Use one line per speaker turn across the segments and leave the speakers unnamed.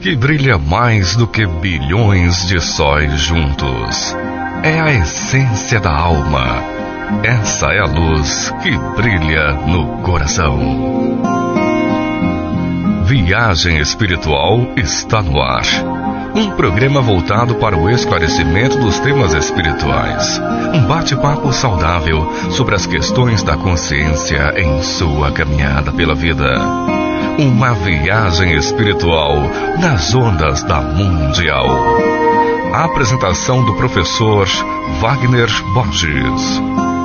que brilha mais do que bilhões de sóis juntos. É a essência da alma. Essa é a luz que brilha no coração. Viagem Espiritual está no ar. Um programa voltado para o esclarecimento dos temas espirituais. Um bate-papo saudável sobre as questões da consciência em sua caminhada pela vida. Uma viagem espiritual nas ondas da Mundial. A apresentação do professor Wagner Borges.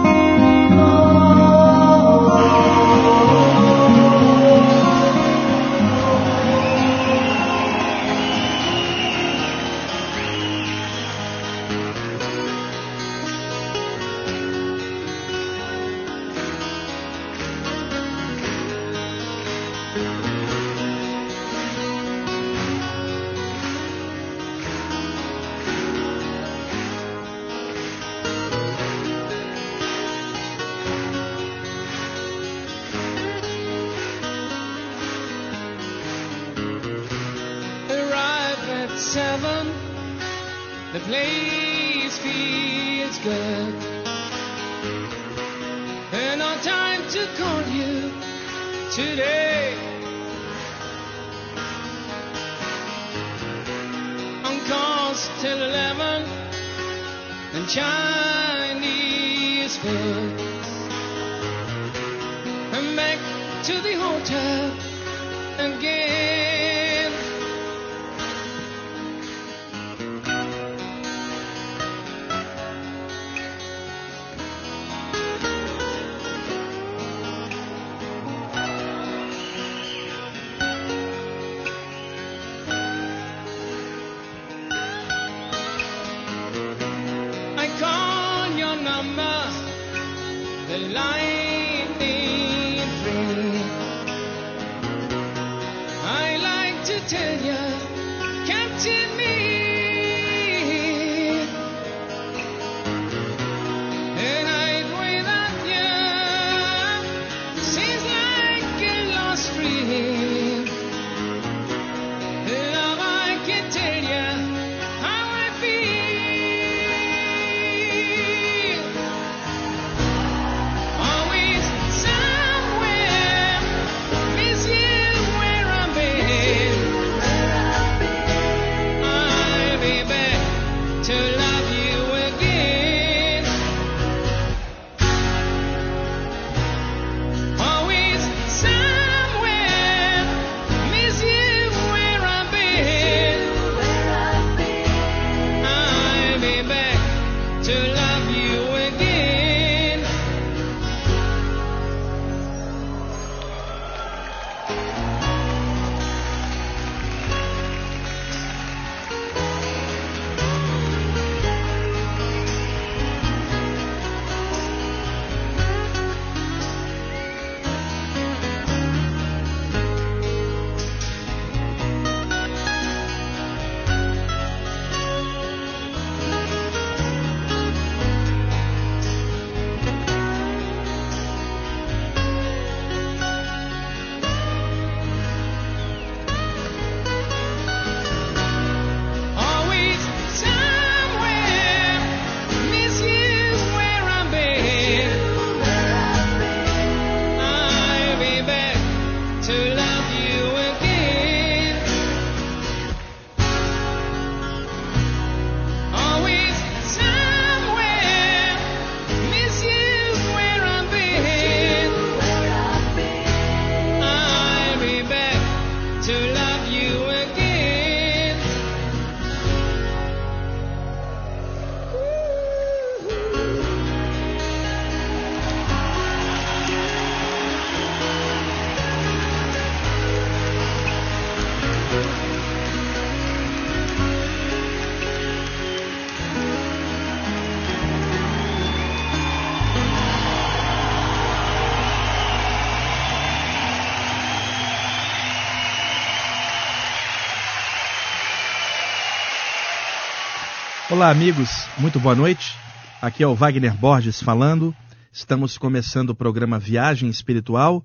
Olá amigos, muito boa noite. Aqui é o Wagner Borges falando. Estamos começando o programa Viagem Espiritual,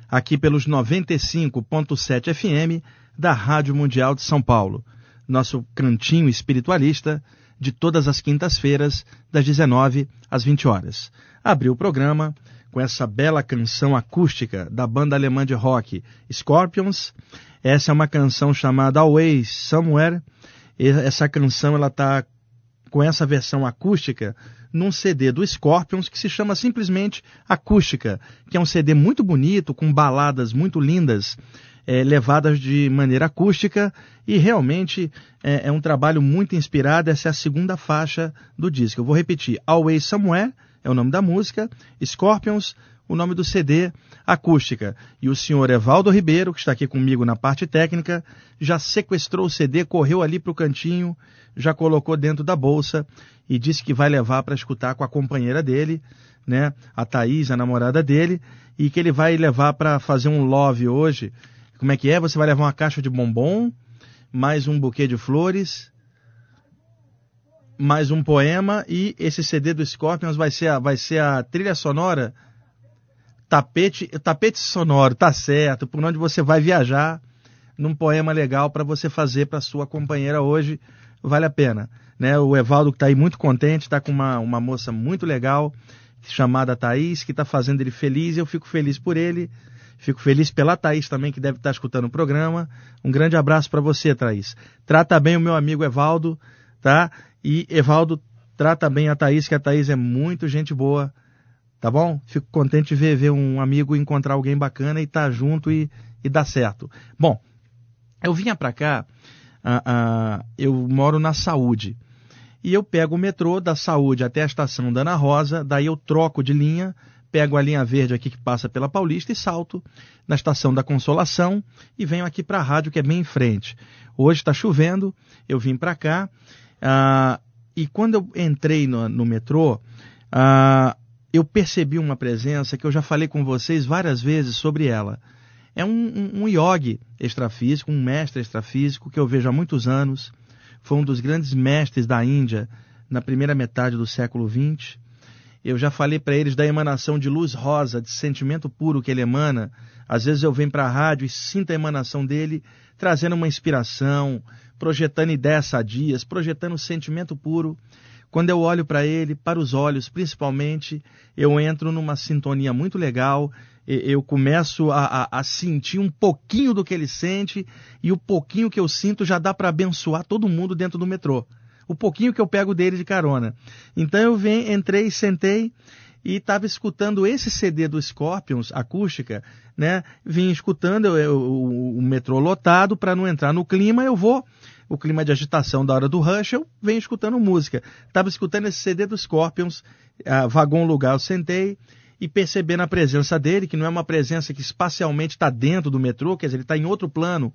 aqui pelos 95.7 FM da Rádio Mundial de São Paulo. Nosso cantinho espiritualista de todas as quintas-feiras, das 19 às 20 horas. Abriu o programa com essa bela canção acústica da banda alemã de rock Scorpions. Essa é uma canção chamada Always Somewhere. Essa canção ela está com essa versão acústica num CD do Scorpions que se chama simplesmente Acústica, que é um CD muito bonito, com baladas muito lindas, levadas de maneira acústica, e realmente é um trabalho muito inspirado. Essa é a segunda faixa do disco. Eu vou repetir: Always Somewhere é o nome da música, Scorpions, o nome do CD, Acústica. E o senhor Evaldo Ribeiro, que está aqui comigo na parte técnica, já sequestrou o CD, correu ali para o cantinho, já colocou dentro da bolsa e disse que vai levar para escutar com a companheira dele, né, a Thaís, a namorada dele, e que ele vai levar para fazer um love hoje. Como é que é? Você vai levar uma caixa de bombom, mais um buquê de flores, mais um poema, e esse CD do Scorpions vai ser a trilha sonora, tapete sonoro, tá certo, por onde você vai viajar num poema legal para você fazer para sua companheira hoje. Vale a pena, né? O Evaldo, que está aí muito contente, está com uma moça muito legal, chamada Thaís, que está fazendo ele feliz, e eu fico feliz por ele, fico feliz pela Thaís também, que deve estar escutando o programa. Um grande abraço para você, Thaís. Trata bem o meu amigo Evaldo, tá? E Evaldo, trata bem a Thaís, que a Thaís é muito gente boa, tá bom? Fico contente de ver um amigo encontrar alguém bacana e estar junto e dar certo. Bom, eu vinha para cá, eu moro na Saúde, e eu pego o metrô da Saúde até a estação da Ana Rosa, daí eu troco de linha, pego a linha verde aqui que passa pela Paulista e salto na estação da Consolação e venho aqui para a rádio, que é bem em frente. Hoje está chovendo, eu vim para cá, e quando eu entrei no metrô, eu percebi uma presença que eu já falei com vocês várias vezes sobre ela. É um yogi extrafísico, um mestre extrafísico que eu vejo há muitos anos. Foi um dos grandes mestres da Índia na primeira metade do século XX. Eu já falei para eles da emanação de luz rosa, de sentimento puro que ele emana. Às vezes eu venho para a rádio e sinto a emanação dele, trazendo uma inspiração, projetando ideias sadias, projetando sentimento puro. Quando eu olho para ele, para os olhos principalmente, eu entro numa sintonia muito legal. Eu começo a sentir um pouquinho do que ele sente, e o pouquinho que eu sinto já dá para abençoar todo mundo dentro do metrô. O pouquinho que eu pego dele de carona. Então eu entrei, sentei e estava escutando esse CD do Scorpions, Acústica, né? Vim escutando o metrô lotado, para não entrar no clima, o clima de agitação da hora do rush, eu venho escutando música. Estava escutando esse CD do Scorpions, vagão lugar, eu sentei, e percebendo a presença dele, que não é uma presença que espacialmente está dentro do metrô, quer dizer, ele está em outro plano,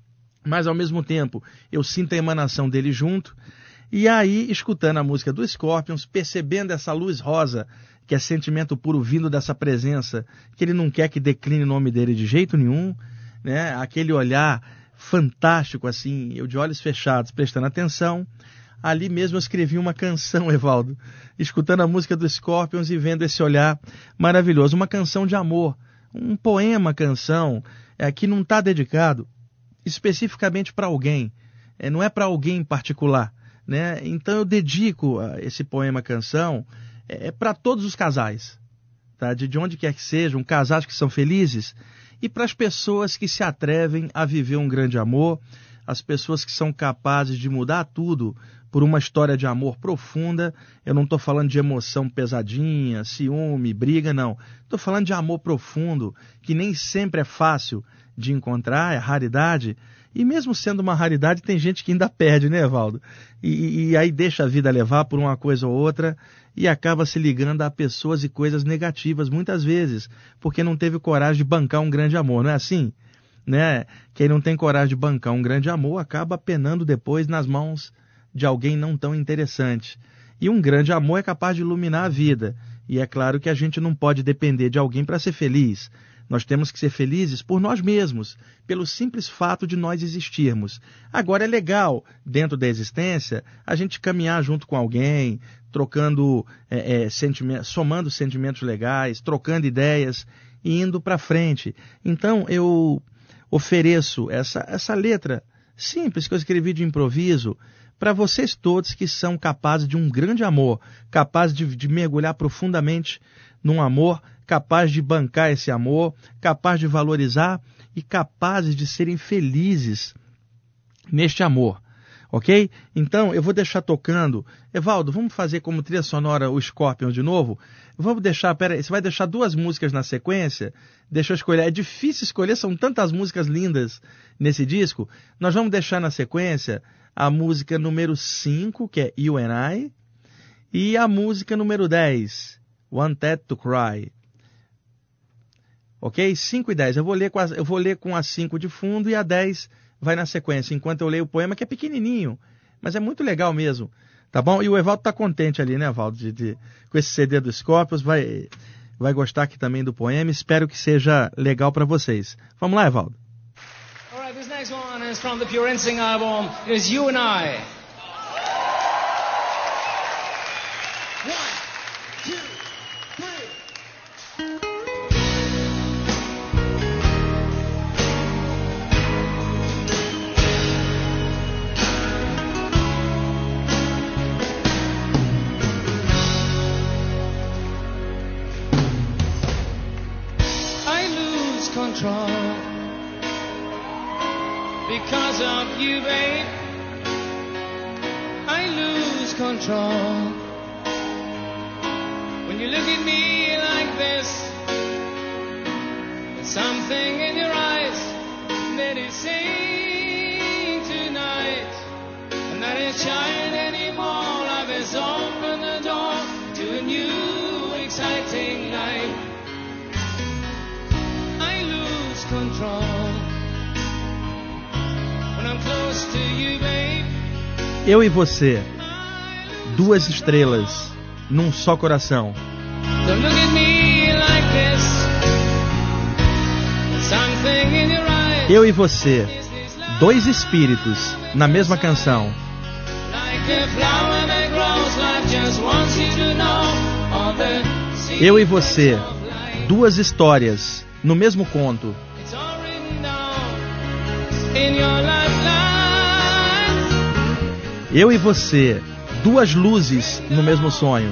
mas ao mesmo tempo eu sinto a emanação dele junto. E aí, escutando a música do Scorpions, percebendo essa luz rosa, que é sentimento puro vindo dessa presença, que ele não quer que decline o nome dele de jeito nenhum, né? Aquele olhar fantástico, assim, eu de olhos fechados, prestando atenção. Ali mesmo eu escrevi uma canção, Evaldo, escutando a música do Scorpions e vendo esse olhar maravilhoso. Uma canção de amor, um poema, canção, que não está dedicado especificamente para alguém, não é para alguém em particular, né? Então eu dedico esse poema, canção, para todos os casais, tá? De onde quer que sejam, casais que são felizes, e para as pessoas que se atrevem a viver um grande amor, as pessoas que são capazes de mudar tudo por uma história de amor profunda. Eu não estou falando de emoção pesadinha, ciúme, briga, não. Estou falando de amor profundo, que nem sempre é fácil de encontrar, é raridade. E mesmo sendo uma raridade, tem gente que ainda perde, né, Evaldo? E aí deixa a vida levar por uma coisa ou outra e acaba se ligando a pessoas e coisas negativas, muitas vezes, porque não teve coragem de bancar um grande amor, não é assim? Né? Quem não tem coragem de bancar um grande amor acaba penando depois nas mãos de alguém não tão interessante. E um grande amor é capaz de iluminar a vida. E é claro que a gente não pode depender de alguém para ser feliz. Nós temos que ser felizes por nós mesmos, pelo simples fato de nós existirmos. Agora é legal, dentro da existência, a gente caminhar junto com alguém, trocando sentimentos, somando sentimentos legais, trocando ideias. e indo para frente. Então eu ofereço essa letra simples que eu escrevi de improviso para vocês todos que são capazes de um grande amor, capazes de mergulhar profundamente num amor, capazes de bancar esse amor, capazes de valorizar e capazes de serem felizes neste amor. Ok? Então, eu vou deixar tocando. Evaldo, vamos fazer como trilha sonora o Scorpions de novo? Vamos deixar, peraí, você vai deixar 2 músicas na sequência? Deixa eu escolher. É difícil escolher, são tantas músicas lindas nesse disco. Nós vamos deixar na sequência a música número 5, que é You and I, e a música número 10, Wanted to Cry. Ok? 5 e 10. Eu vou ler com a 5 de fundo e a 10 vai na sequência, enquanto eu leio o poema, que é pequenininho, mas é muito legal mesmo, tá bom? E o Evaldo tá contente ali, né, Evaldo, com esse CD do Scorpions, vai gostar aqui também do poema, espero que seja legal para vocês. Vamos lá, Evaldo.
Alright, this next one is from the Pure Instinct album, it is You and I. 1, 2, 3. Control because of you, babe. I lose control when you look at me like this. There's something in your eyes that is saying tonight, and that is child anymore. Love has opened the door to a new exciting life. Control when I'm close to you, babe.
Eu e você, 2 estrelas num só coração.
Don't look at me like this. Something in your eyes.
Eu e você, 2 espíritos na mesma canção.
Like a flower that grows, life just wants you to know all the
Eu e você, 2 histórias no mesmo conto. Eu e você, 2 luzes no mesmo sonho.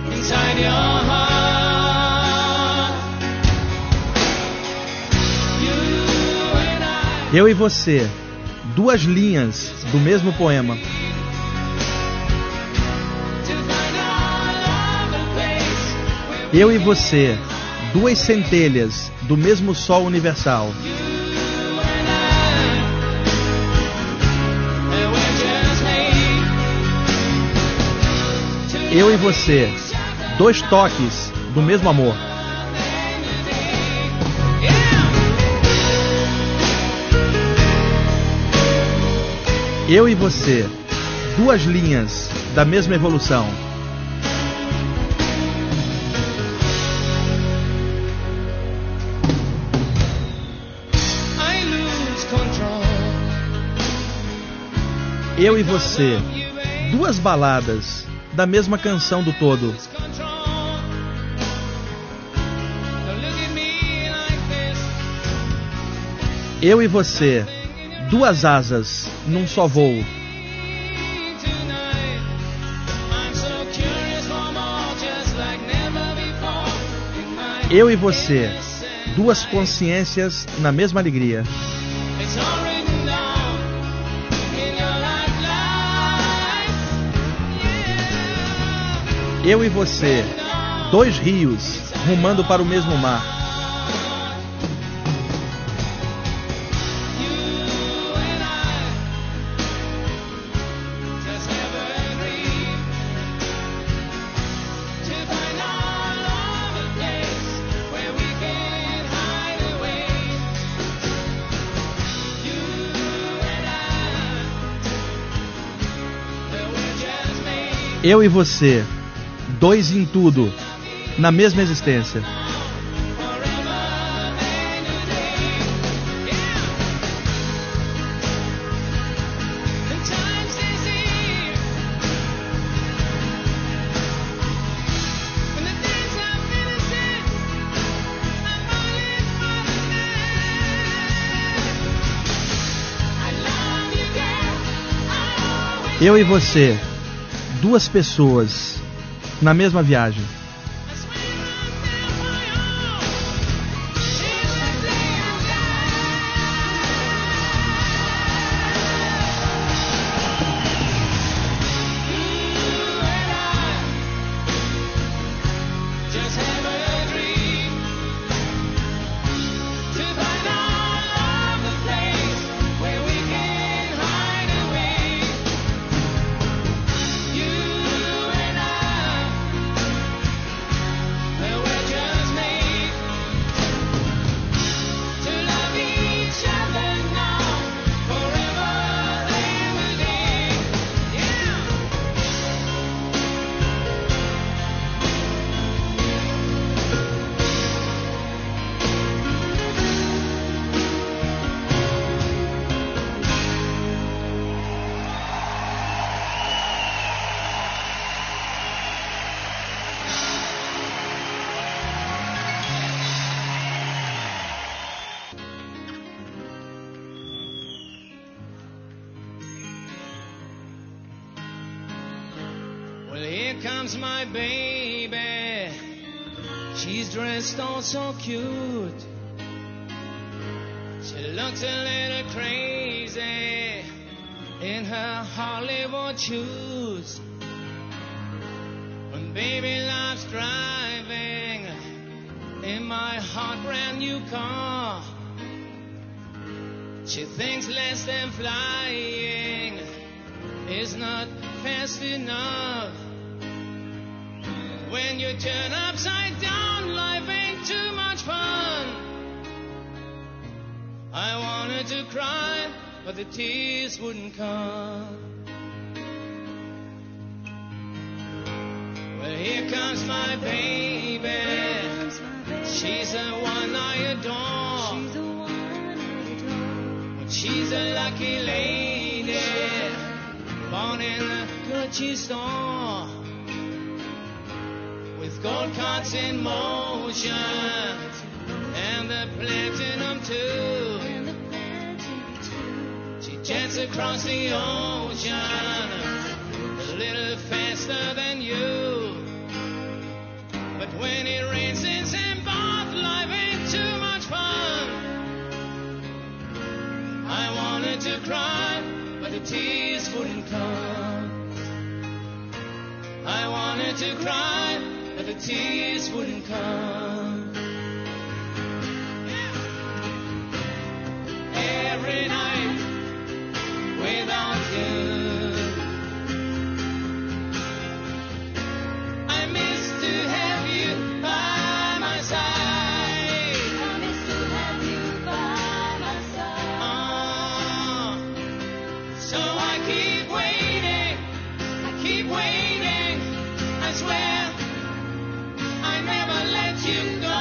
Eu e você, 2 linhas do mesmo poema. Eu e você, 2 centelhas do mesmo sol universal. Eu e você, 2 toques do mesmo amor. Eu e você, 2 linhas da mesma evolução. Eu e você, 2 baladas da mesma canção do todo. Eu e você, 2 asas num só voo. Eu e você, 2 consciências na mesma alegria. Eu e você, 2 rios rumando para o mesmo mar. Eu e você, 2 em tudo, na mesma existência. Eu e você, duas pessoas na mesma viagem.
My baby, she's dressed all so cute. She looks a little crazy in her Hollywood shoes. When baby loves driving in my hot brand new car, she thinks less than flying is not fast enough. When you turn upside down, life ain't too much fun. I wanted to cry, but the tears wouldn't come. Well, here comes my baby. She's the one I adore. But she's a lucky lady, born in a Gucci store. With gold cards in motion and the platinum too. She jets across the ocean a little faster than you. But when it rains in St. Barth, life ain't too much fun. I wanted to cry, but the tears wouldn't come. I wanted to cry, but the tears wouldn't come. Every night without you, I miss to have you by my side. I miss to have you by my side. So I keep waiting, I swear. I never let you go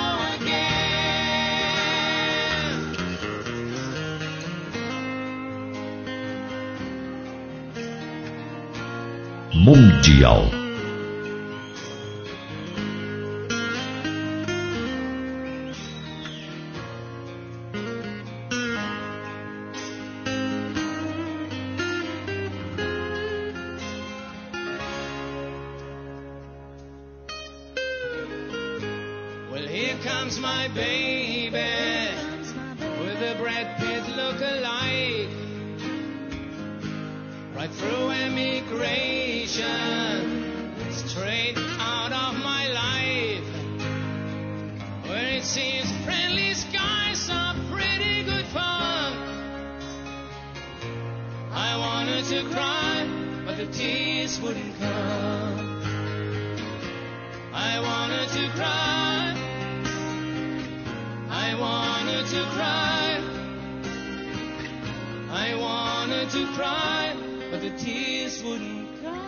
again.
Mundial.
My baby, with a Brad Pitt look-alike, right through immigration, straight out of my life, where it seems friendly skies are pretty good fun. I wanted to cry, but the tears wouldn't come. I wanted to cry, I wanted to cry, I wanted to cry, but the tears wouldn't come.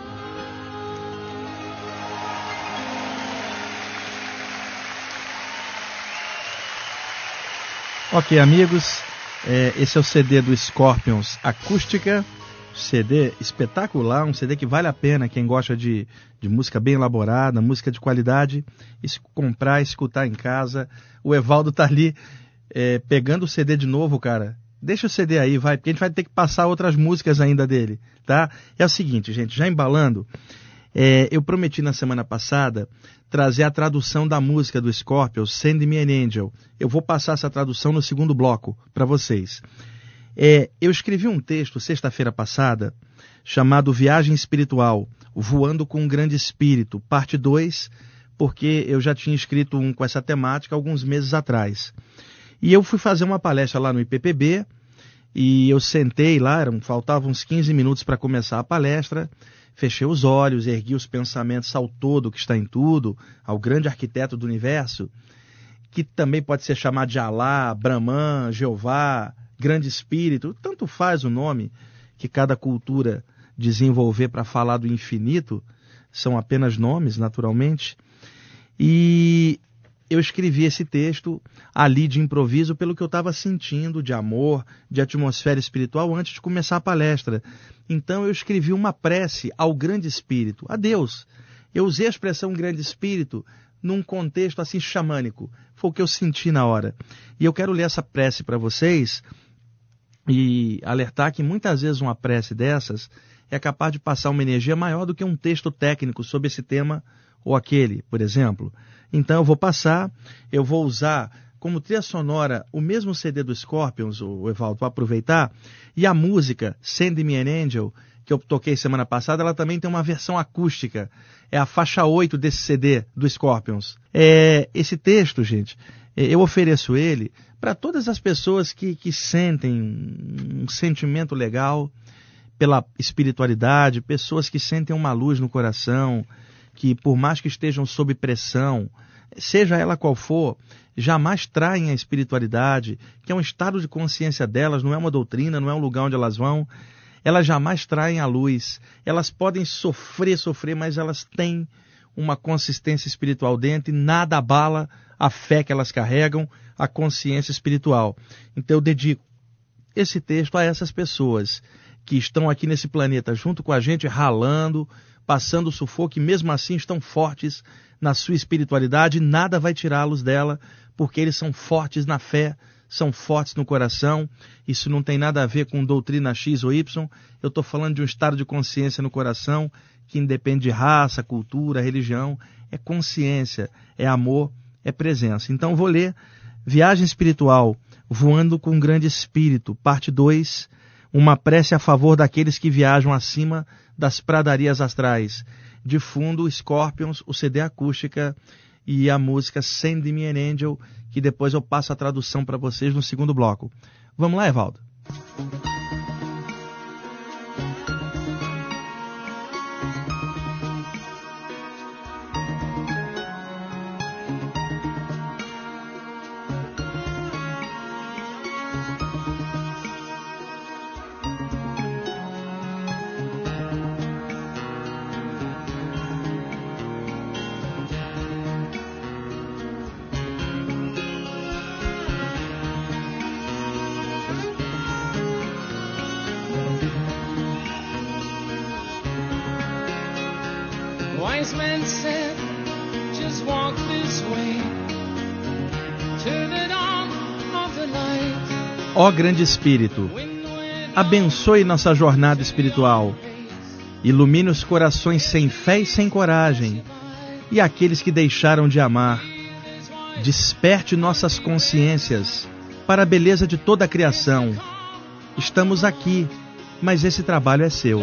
Ok, amigos, esse é o CD do Scorpions Acústica, CD espetacular, um CD que vale a pena quem gosta de música bem elaborada, música de qualidade, comprar, escutar em casa. O Evaldo tá ali pegando o CD de novo, cara, Deixa o CD aí, vai, porque a gente vai ter que passar outras músicas ainda dele, tá? É o seguinte, gente, já embalando, eu prometi na semana passada trazer a tradução da música do Scorpions, Send Me an Angel. Eu vou passar essa tradução no segundo bloco para vocês. Eu escrevi um texto sexta-feira passada chamado Viagem Espiritual, Voando com um Grande Espírito, parte 2, porque eu já tinha escrito um com essa temática alguns meses atrás. E eu fui fazer uma palestra lá no IPPB, e eu sentei lá, faltavam uns 15 minutos para começar a palestra, fechei os olhos, ergui os pensamentos ao todo que está em tudo, ao grande arquiteto do universo, que também pode ser chamado de Alá, Brahman, Jeová, Grande Espírito, tanto faz o nome que cada cultura desenvolver para falar do infinito, são apenas nomes, naturalmente. E eu escrevi esse texto ali de improviso pelo que eu estava sentindo de amor, de atmosfera espiritual antes de começar a palestra. Então eu escrevi uma prece ao Grande Espírito, a Deus. Eu usei a expressão Grande Espírito num contexto assim xamânico. Foi o que eu senti na hora. E eu quero ler essa prece para vocês e alertar que muitas vezes uma prece dessas é capaz de passar uma energia maior do que um texto técnico sobre esse tema ou aquele, por exemplo. Então eu vou passar, eu vou usar como trilha sonora o mesmo CD do Scorpions, o Evaldo, para aproveitar, e a música Send Me an Angel, que eu toquei semana passada, ela também tem uma versão acústica, é a faixa 8 desse CD do Scorpions. Esse texto, gente, eu ofereço ele para todas as pessoas que sentem um sentimento legal pela espiritualidade, pessoas que sentem uma luz no coração, que por mais que estejam sob pressão, seja ela qual for, jamais traem a espiritualidade, que é um estado de consciência delas, não é uma doutrina, não é um lugar onde elas vão, elas jamais traem a luz. Elas podem sofrer, mas elas têm uma consistência espiritual dentro e nada abala a fé que elas carregam, a consciência espiritual. Então eu dedico esse texto a essas pessoas que estão aqui nesse planeta junto com a gente, ralando, passando sufoco, e mesmo assim estão fortes na sua espiritualidade, nada vai tirá-los dela, porque eles são fortes na fé, são fortes no coração. Isso não tem nada a ver com doutrina X ou Y, eu estou falando de um estado de consciência no coração, que independe de raça, cultura, religião, é consciência, é amor, é presença. Então vou ler Viagem Espiritual, Voando com um Grande Espírito, parte 2, uma prece a favor daqueles que viajam acima das pradarias astrais. De fundo, Scorpions, o CD acústica e a música Send Me an Angel, que depois eu passo a tradução para vocês no segundo bloco. Vamos lá, Evaldo?
Wise men said, just walk this way to the dawn of the light.
Ó Grande Espírito, abençoe nossa jornada espiritual, ilumine os corações sem fé e sem coragem, e aqueles que deixaram de amar. Desperte nossas consciências para a beleza de toda a criação. Estamos aqui, mas esse trabalho é seu.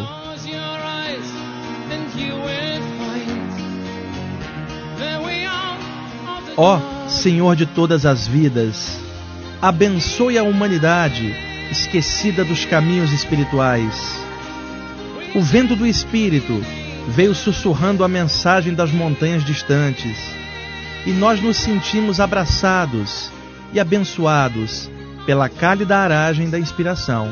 Ó Senhor de todas as vidas, abençoe a humanidade esquecida dos caminhos espirituais. O vento do Espírito veio sussurrando a mensagem das montanhas distantes, e nós nos sentimos abraçados e abençoados pela cálida aragem da inspiração.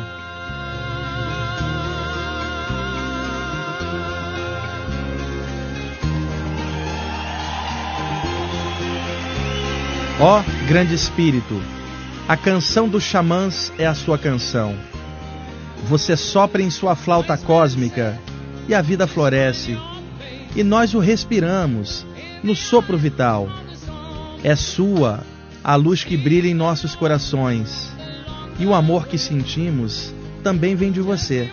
Ó Grande Espírito, a canção dos xamãs é a sua canção. Você sopra em sua flauta cósmica e a vida floresce, e nós o respiramos no sopro vital. É sua a luz que brilha em nossos corações. E o amor que sentimos também vem de você.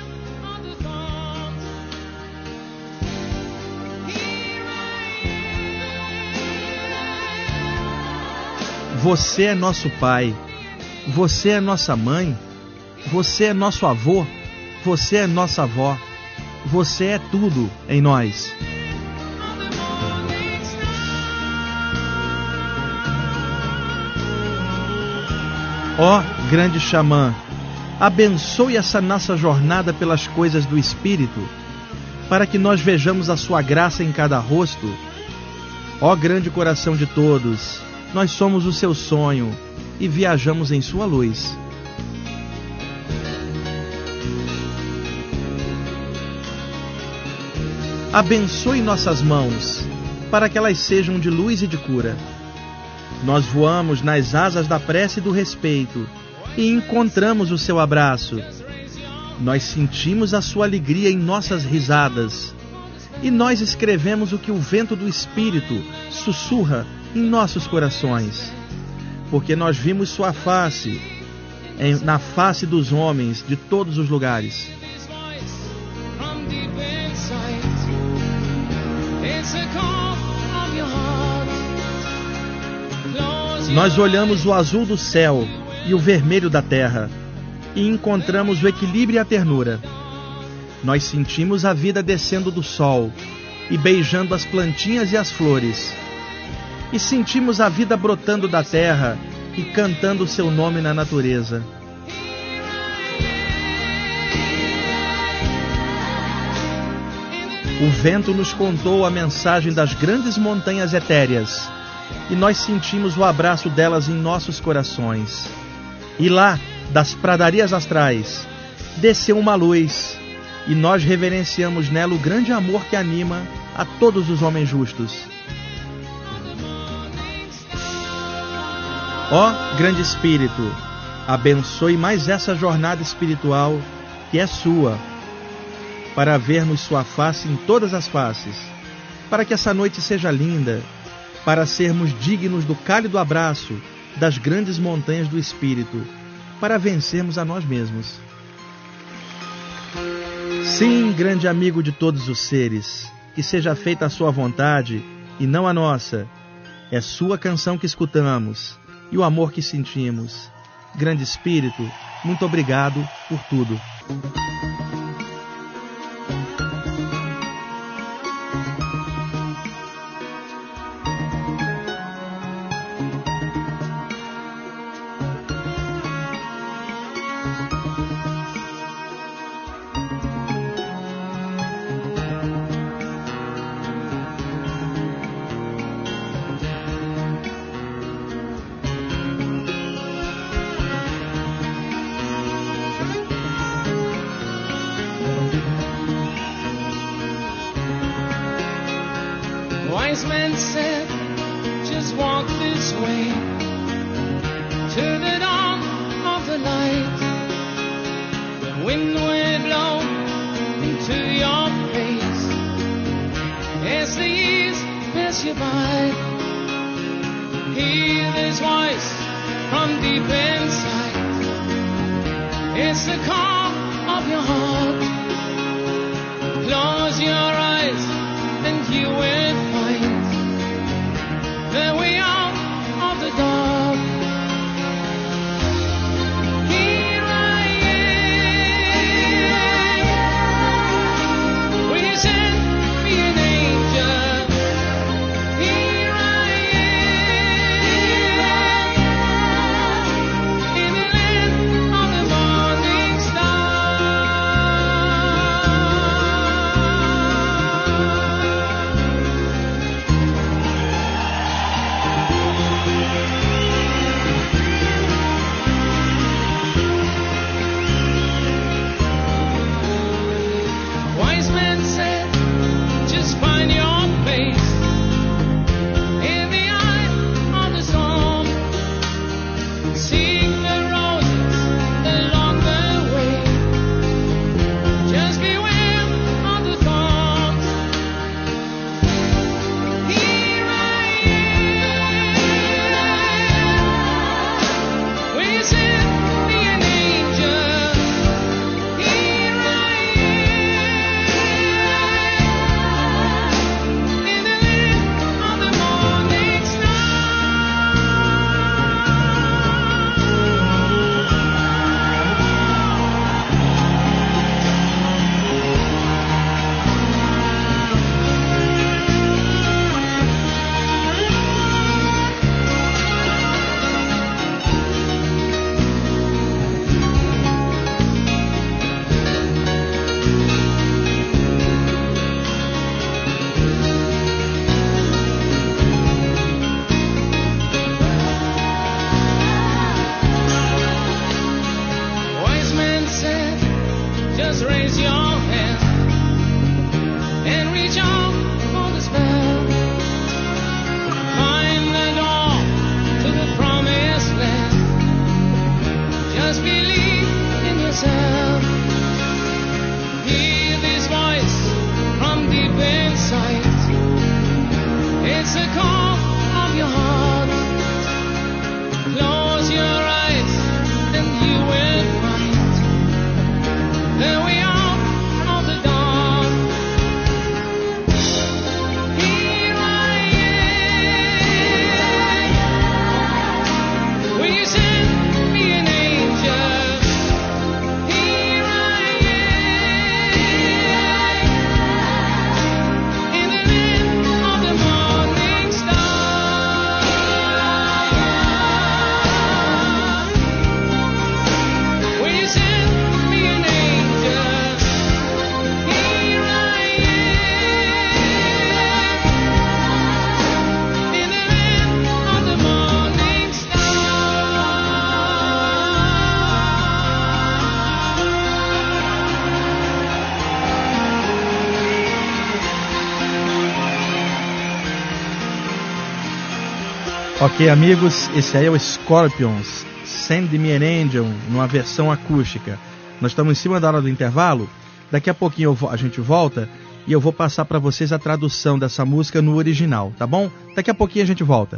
Você é nosso pai, você é nossa mãe, você é nosso avô, você é nossa avó, você é tudo em nós. Ó grande xamã, abençoe essa nossa jornada pelas coisas do Espírito, para que nós vejamos a sua graça em cada rosto. Ó grande coração de todos, nós somos o seu sonho e viajamos em sua luz. Abençoe nossas mãos, para que elas sejam de luz e de cura. Nós voamos nas asas da prece e do respeito e encontramos o seu abraço. Nós sentimos a sua alegria em nossas risadas e nós escrevemos o que o vento do Espírito sussurra em nossos corações, porque nós vimos sua face na face dos homens de todos os lugares. Nós olhamos o azul do céu e o vermelho da terra e encontramos o equilíbrio e a ternura. Nós sentimos a vida descendo do sol e beijando as plantinhas e as flores. E sentimos a vida brotando da terra e cantando o seu nome na natureza. O vento nos contou a mensagem das grandes montanhas etéreas e nós sentimos o abraço delas em nossos corações. E lá, das pradarias astrais, desceu uma luz e nós reverenciamos nela o grande amor que anima a todos os homens justos. Ó grande Espírito, abençoe mais essa jornada espiritual que é sua, para vermos sua face em todas as faces, para que essa noite seja linda, para sermos dignos do cálido abraço das grandes montanhas do Espírito, para vencermos a nós mesmos. Sim, grande amigo de todos os seres, que seja feita a sua vontade e não a nossa. É sua canção que escutamos e o amor que sentimos. Grande Espírito, muito obrigado por tudo.
Wise men said, just walk this way to the dawn of the light. The wind will blow into your face as the years pass you by. Hear this voice from deep inside. It's the call of your heart. Close your eyes and you will find the way out of the dark. Here I am. Will you send me an angel? Here I am. In the land of the morning star.
Ok, amigos, esse aí é o Scorpions, Send Me an Angel, numa versão acústica. Nós estamos em cima da hora do intervalo, daqui a pouquinho a gente volta e eu vou passar para vocês a tradução dessa música no original, tá bom? Daqui a pouquinho a gente volta.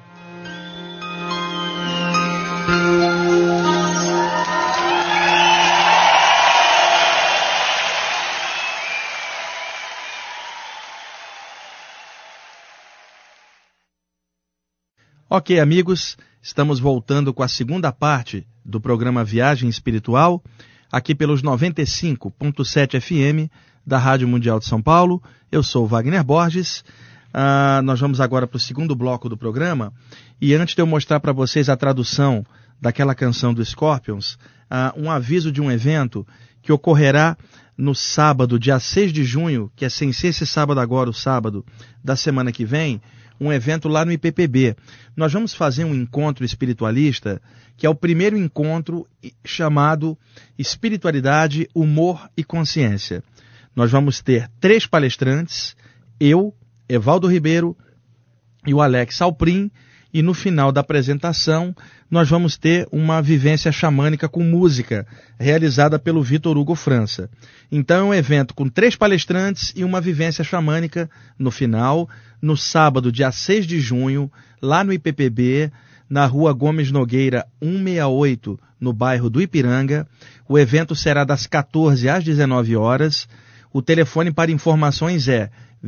Ok, amigos, estamos voltando com a segunda parte do programa Viagem Espiritual, aqui pelos 95.7 FM da Rádio Mundial de São Paulo. Eu sou Wagner Borges. Nós vamos agora para o segundo bloco do programa. E antes de eu mostrar para vocês a tradução daquela canção do Scorpions, um aviso de um evento que ocorrerá no sábado, dia 6 de junho, que é sem ser esse sábado agora, o sábado da semana que vem, um evento lá no IPPB. Nós vamos fazer um encontro espiritualista, que é o primeiro encontro chamado Espiritualidade, Humor e Consciência. Nós vamos ter 3 palestrantes, eu, Evaldo Ribeiro e o Alex Alprin, e no final da apresentação nós vamos ter uma vivência xamânica com música, realizada pelo Vitor Hugo França. Então é um evento com 3 palestrantes e uma vivência xamânica no final, no sábado, dia 6 de junho, lá no IPPB, na rua Gomes Nogueira 168, no bairro do Ipiranga. O evento será das 14 às 19 horas. O telefone para informações é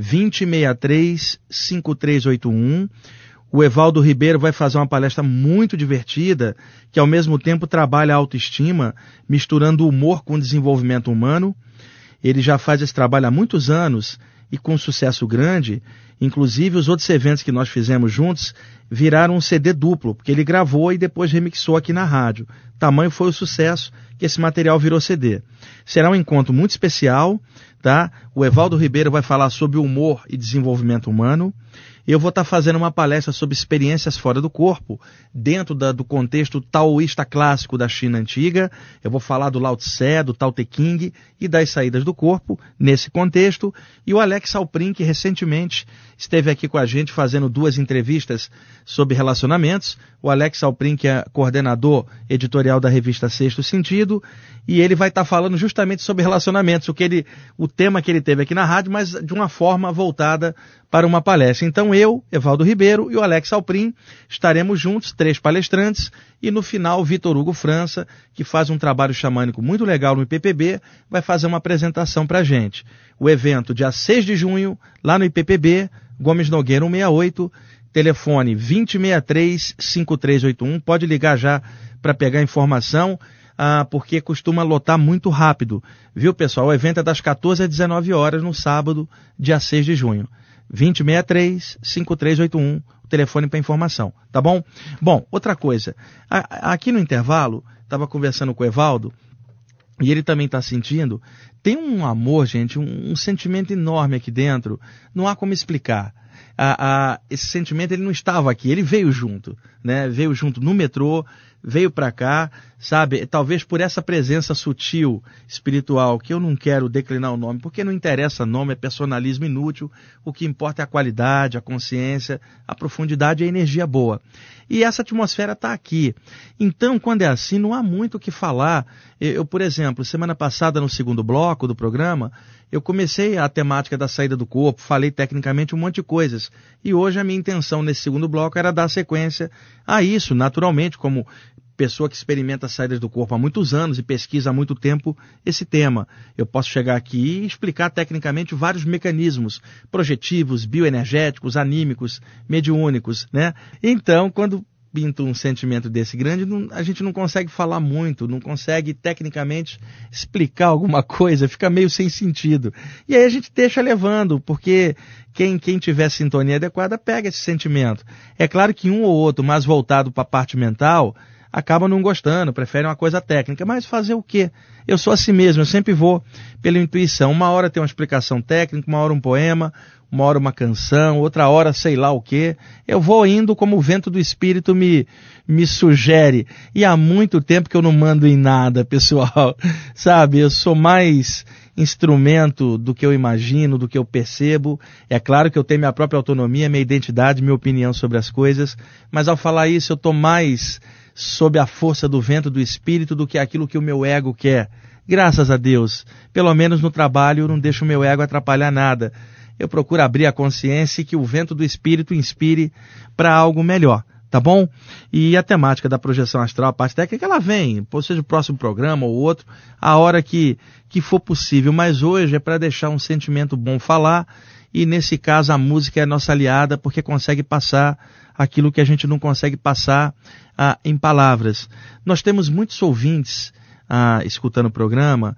2063-5381. O Evaldo Ribeiro vai fazer uma palestra muito divertida, que ao mesmo tempo trabalha a autoestima, misturando humor com desenvolvimento humano. Ele já faz esse trabalho há muitos anos e com sucesso grande. Inclusive, os outros eventos que nós fizemos juntos viraram um CD duplo, porque ele gravou e depois remixou aqui na rádio. Tamanho foi o sucesso que esse material virou CD. Será um encontro muito especial, tá? O Evaldo Ribeiro vai falar sobre humor e desenvolvimento humano. Eu vou estar fazendo uma palestra sobre experiências fora do corpo, dentro do contexto taoísta clássico da China antiga. Eu vou falar do Lao Tse, do Tao Te Ching e das saídas do corpo, nesse contexto. E o Alex Alprin, que recentemente esteve aqui com a gente fazendo 2 entrevistas sobre relacionamentos. O Alex Alprin, que é coordenador editorial da revista Sexto Sentido, e ele vai estar falando justamente sobre relacionamentos, o tema que ele teve aqui na rádio, mas de uma forma voltada para uma palestra. Então eu, Evaldo Ribeiro e o Alex Alprin estaremos juntos, 3 palestrantes, e no final o Vitor Hugo França, que faz um trabalho xamânico muito legal no IPPB, vai fazer uma apresentação para a gente. O evento dia 6 de junho, lá no IPPB, Gomes Nogueira 168, telefone 2063-5381, pode ligar já para pegar informação, porque costuma lotar muito rápido, viu pessoal? O evento é das 14 às 19 horas no sábado, dia 6 de junho. 2063-5381, o telefone para informação, tá bom? Bom, outra coisa, aqui no intervalo, estava conversando com o Evaldo, e ele também está sentindo, tem um amor, gente, um sentimento enorme aqui dentro, não há como explicar. Esse sentimento ele não estava aqui, ele veio junto, né? Veio junto no metrô, veio para cá, sabe? Talvez por essa presença sutil, espiritual, que eu não quero declinar o nome, porque não interessa nome, é personalismo inútil, o que importa é a qualidade, a consciência, a profundidade e a energia boa. E essa atmosfera está aqui. Então, quando é assim, não há muito o que falar. Eu, por exemplo, semana passada, no segundo bloco do programa, eu comecei a temática da saída do corpo, falei tecnicamente um monte de coisas. E hoje a minha intenção nesse segundo bloco era dar sequência a isso, naturalmente, como pessoa que experimenta saídas do corpo há muitos anos e pesquisa há muito tempo esse tema. Eu posso chegar aqui e explicar tecnicamente vários mecanismos projetivos, bioenergéticos, anímicos, mediúnicos, né? Então, quando pinta um sentimento desse grande, a gente não consegue falar muito, não consegue tecnicamente explicar alguma coisa, fica meio sem sentido. E aí a gente deixa levando, porque quem tiver sintonia adequada pega esse sentimento. É claro que um ou outro mais voltado para a parte mental, acabam não gostando, preferem uma coisa técnica. Mas fazer o quê? Eu sou assim mesmo, eu sempre vou pela intuição. Uma hora tem uma explicação técnica, uma hora um poema, uma hora uma canção, outra hora sei lá o quê. Eu vou indo como o vento do Espírito me sugere. E há muito tempo que eu não mando em nada, pessoal. Sabe, eu sou mais instrumento do que eu imagino, do que eu percebo. É claro que eu tenho minha própria autonomia, minha identidade, minha opinião sobre as coisas, mas ao falar isso eu estou mais sob a força do vento do Espírito do que aquilo que o meu ego quer. Graças a Deus, pelo menos no trabalho eu não deixo o meu ego atrapalhar nada. Eu procuro abrir a consciência e que o vento do Espírito inspire para algo melhor. Tá bom? E a temática da projeção astral, a parte técnica, ela vem, seja o próximo programa ou outro, a hora que for possível. Mas hoje é para deixar um sentimento bom falar, e nesse caso a música é a nossa aliada, porque consegue passar aquilo que a gente não consegue passar em palavras. Nós temos muitos ouvintes escutando o programa,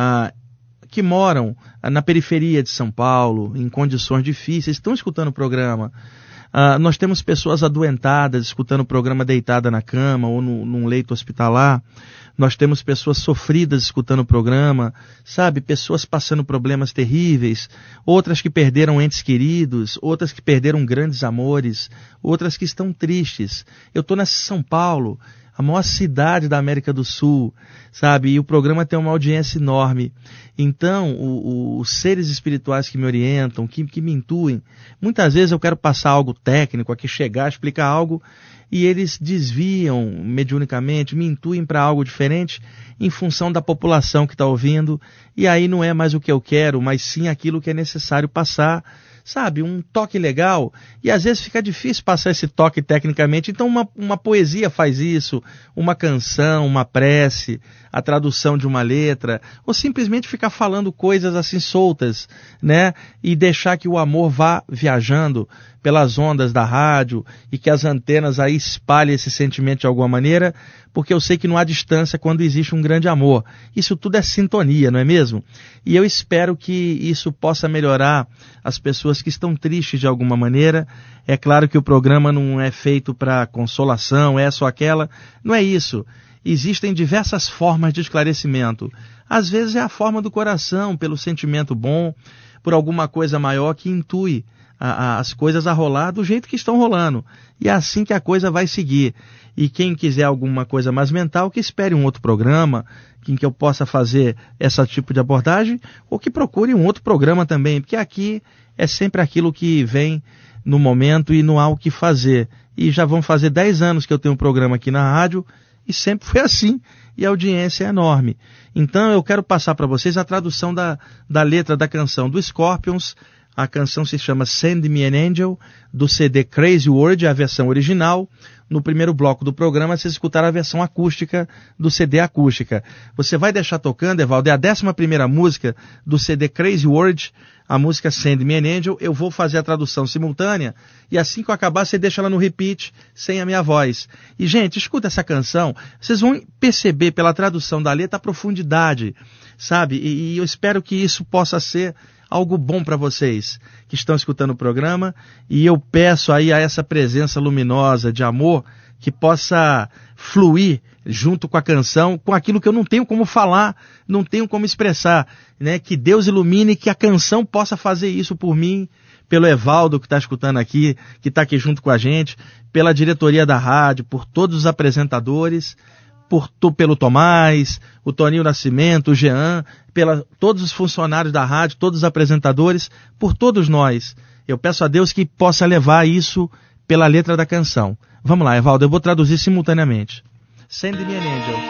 que moram na periferia de São Paulo, em condições difíceis, estão escutando o programa. Nós temos pessoas adoentadas escutando o programa deitada na cama ou num leito hospitalar. Nós temos pessoas sofridas escutando o programa, sabe? Pessoas passando problemas terríveis, outras que perderam entes queridos, outras que perderam grandes amores, outras que estão tristes. Eu estou nessa São Paulo, a maior cidade da América do Sul, sabe? E o programa tem uma audiência enorme. Então, os seres espirituais que me orientam, que me intuem, muitas vezes eu quero passar algo técnico, aqui chegar, explicar algo, e eles desviam mediunicamente, me intuem para algo diferente em função da população que está ouvindo, e aí não é mais o que eu quero, mas sim aquilo que é necessário passar, sabe, um toque legal, e às vezes fica difícil passar esse toque tecnicamente, então uma poesia faz isso, uma canção, uma prece, a tradução de uma letra, ou simplesmente ficar falando coisas assim soltas, né, e deixar que o amor vá viajando pelas ondas da rádio e que as antenas aí espalhem esse sentimento de alguma maneira, porque eu sei que não há distância quando existe um grande amor. Isso tudo é sintonia, não é mesmo? E eu espero que isso possa melhorar as pessoas que estão tristes de alguma maneira. É claro que o programa não é feito para consolação, essa ou aquela, não é isso. Existem diversas formas de esclarecimento. Às vezes é a forma do coração, pelo sentimento bom, por alguma coisa maior que intui as coisas a rolar do jeito que estão rolando. E é assim que a coisa vai seguir. E quem quiser alguma coisa mais mental, que espere um outro programa em que eu possa fazer esse tipo de abordagem, ou que procure um outro programa também, porque aqui é sempre aquilo que vem no momento e não há o que fazer. E já vão fazer 10 anos que eu tenho um programa aqui na rádio, e sempre foi assim, e a audiência é enorme. Então eu quero passar para vocês a tradução da letra da canção do Scorpions. A canção se chama Send Me an Angel, do CD Crazy World, a versão original. No primeiro bloco do programa, vocês escutaram a versão acústica do CD acústica. Você vai deixar tocando, Evaldo, é a 11ª música do CD Crazy World, a música Send Me an Angel. Eu vou fazer a tradução simultânea, e assim que eu acabar, você deixa ela no repeat, sem a minha voz. E, gente, escuta essa canção, vocês vão perceber pela tradução da letra a profundidade, sabe? E eu espero que isso possa ser algo bom para vocês que estão escutando o programa, e eu peço aí a essa presença luminosa de amor que possa fluir junto com a canção, com aquilo que eu não tenho como falar, não tenho como expressar, né? Que Deus ilumine, que a canção possa fazer isso por mim, pelo Evaldo que está escutando aqui, que está aqui junto com a gente, pela diretoria da rádio, por todos os apresentadores, pelo Tomás, o Toninho Nascimento, o Jean, todos os funcionários da rádio, todos os apresentadores, por todos nós. Eu peço a Deus que possa levar isso pela letra da canção. Vamos lá, Evaldo, eu vou traduzir simultaneamente. Send me an angel.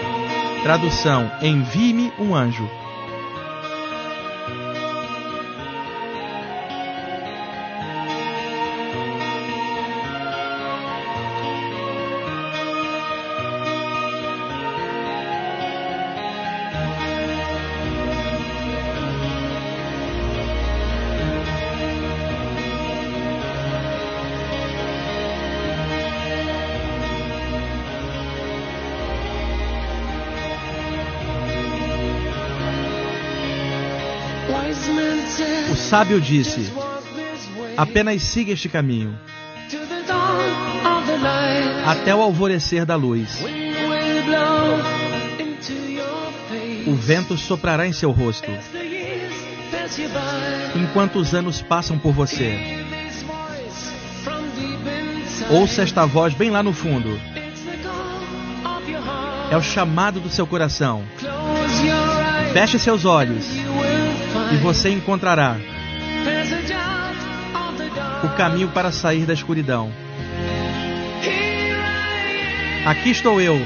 Tradução, envie-me um anjo. O sábio disse: apenas siga este caminho.
To the dawn of the light.
até o alvorecer da luz. O vento soprará em seu rosto, enquanto os anos passam por você. Ouça esta voz bem lá no fundo. É o chamado do seu coração. Feche seus olhos e você encontrará o caminho para sair da escuridão. Aqui estou eu.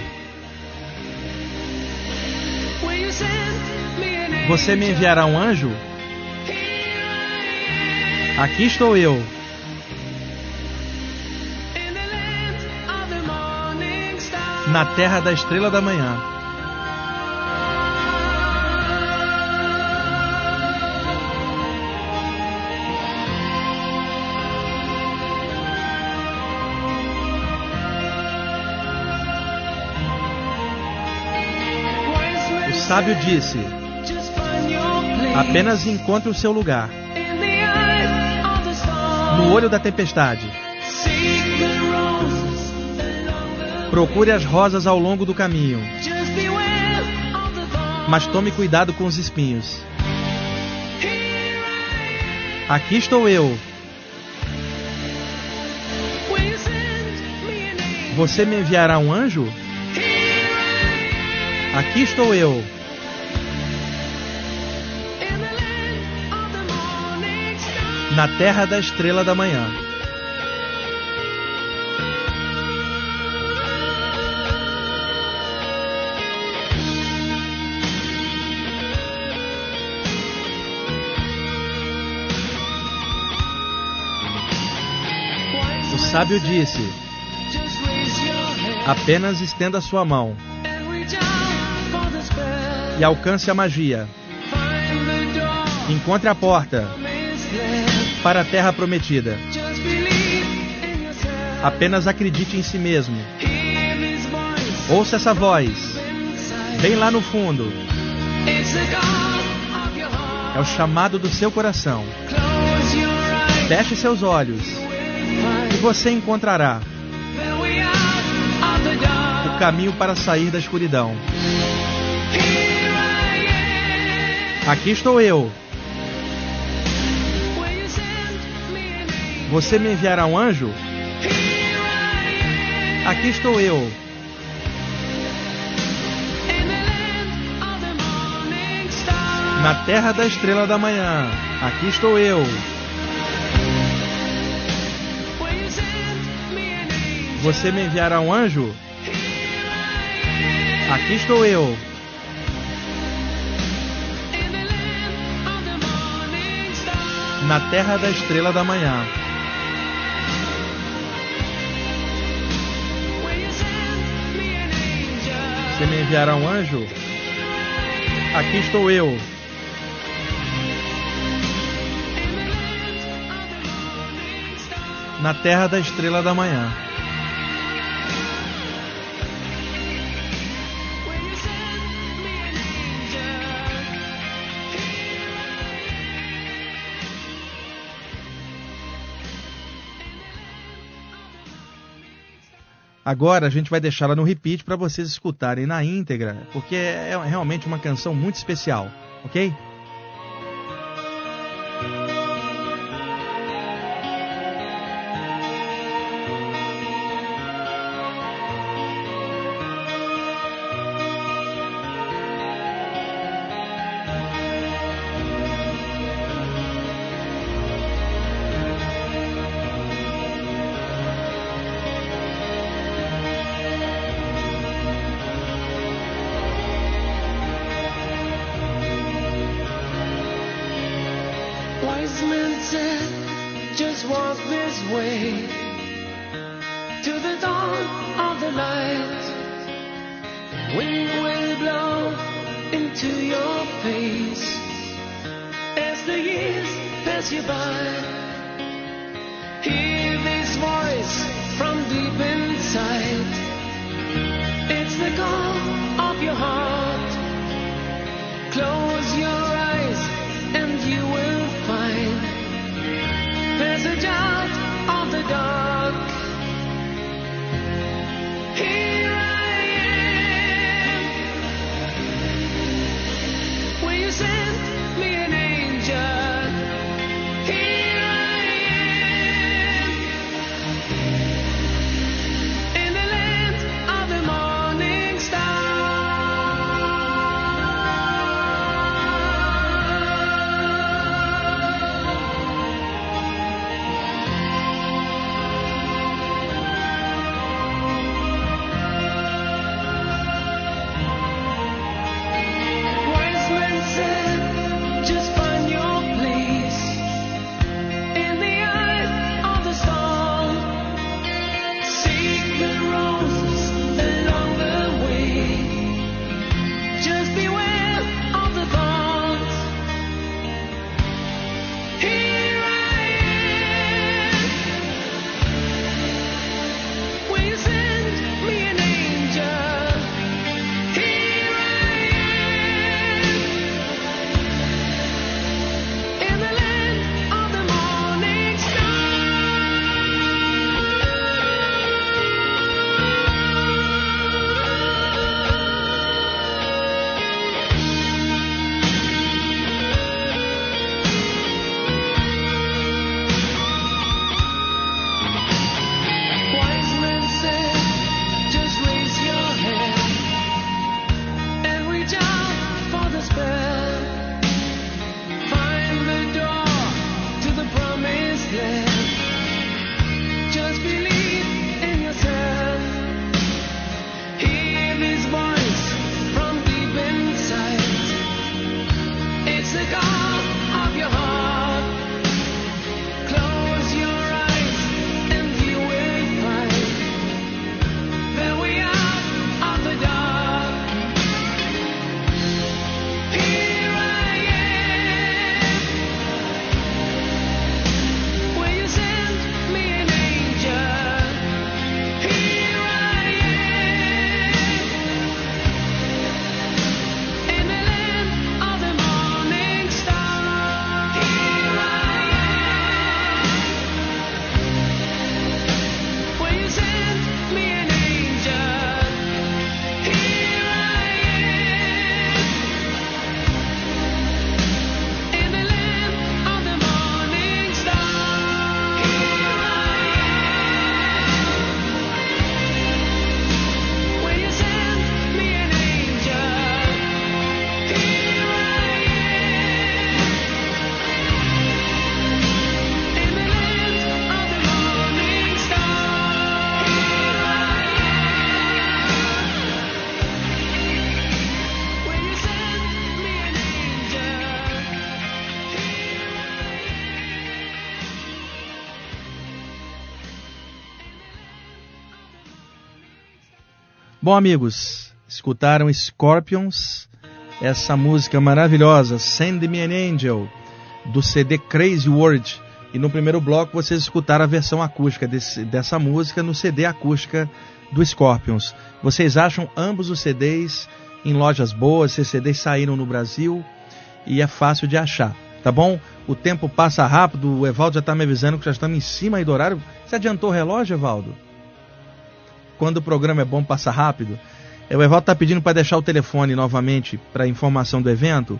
Você me enviará um anjo? Aqui estou eu. Na terra da estrela da manhã. O sábio disse: apenas encontre o seu lugar no olho da tempestade. Procure as rosas ao longo do caminho, mas tome cuidado com os espinhos. Aqui estou eu. Você me enviará um anjo? Aqui estou eu. Na terra da estrela da manhã. O sábio disse: apenas estenda sua mão e alcance a magia. Encontre a porta para a terra prometida. Apenas acredite em si mesmo. Ouça essa voz bem lá no fundo. É o chamado do seu coração. Feche seus olhos e você encontrará o caminho para sair da escuridão. Aqui estou eu. Você me enviará um anjo? Aqui estou eu. Na terra da estrela da manhã. Aqui estou eu. Você me enviará um anjo? Aqui estou eu. Na terra da estrela da manhã. Você me enviará um anjo? Aqui estou eu. Na terra da estrela da manhã. Agora a gente vai deixá-la no repeat para vocês escutarem na íntegra, porque é realmente uma canção muito especial, ok?
Wise men said, just walk this way to the dawn of the light. Wind will blow into your face as the years pass you by. Hear this voice from deep inside. It's the call of your heart. Close your eyes and you will find passage out of the dark.
Bom, amigos, escutaram Scorpions, essa música maravilhosa, Send Me an Angel, do CD Crazy World. E no primeiro bloco vocês escutaram a versão acústica dessa música no CD acústica do Scorpions. Vocês acham ambos os CDs em lojas boas, esses CDs saíram no Brasil e é fácil de achar, tá bom? O tempo passa rápido, o Evaldo já está me avisando que já estamos em cima aí do horário. Você adiantou o relógio, Evaldo? Quando o programa é bom, passa rápido. O Evaldo está pedindo para deixar o telefone novamente para informação do evento,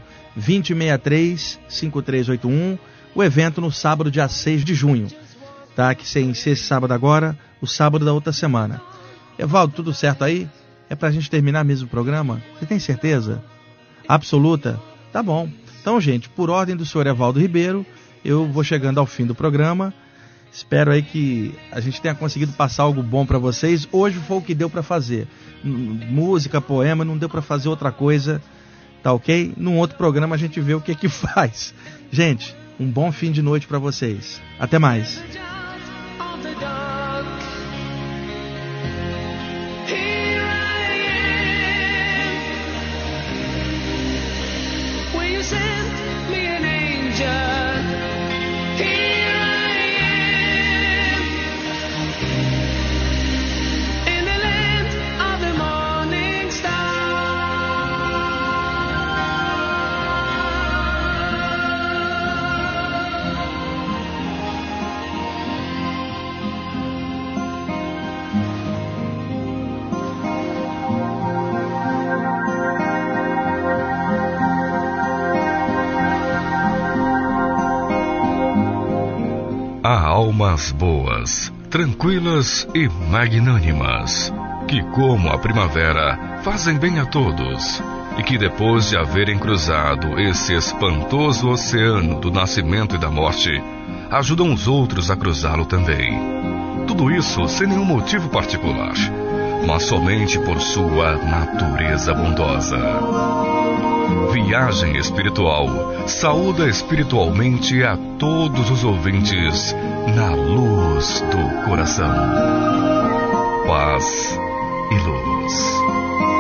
2063-5381, o evento no sábado, dia 6 de junho, tá? Que sem ser esse sábado agora, o sábado da outra semana. Evaldo, tudo certo aí? É para a gente terminar mesmo o programa? Você tem certeza? Absoluta? Tá bom. Então, gente, por ordem do senhor Evaldo Ribeiro, eu vou chegando ao fim do programa. Espero aí que a gente tenha conseguido passar algo bom para vocês. Hoje foi o que deu para fazer. Música, poema, não deu para fazer outra coisa, tá ok? Num outro programa a gente vê o que que faz. Gente, um bom fim de noite para vocês. Até mais.
Há almas boas, tranquilas e magnânimas, que como a primavera fazem bem a todos, e que depois de haverem cruzado esse espantoso oceano do nascimento e da morte, ajudam os outros a cruzá-lo também. Tudo isso sem nenhum motivo particular, mas somente por sua natureza bondosa. Viagem Espiritual saúda espiritualmente a todos os ouvintes na luz do coração. Paz e luz.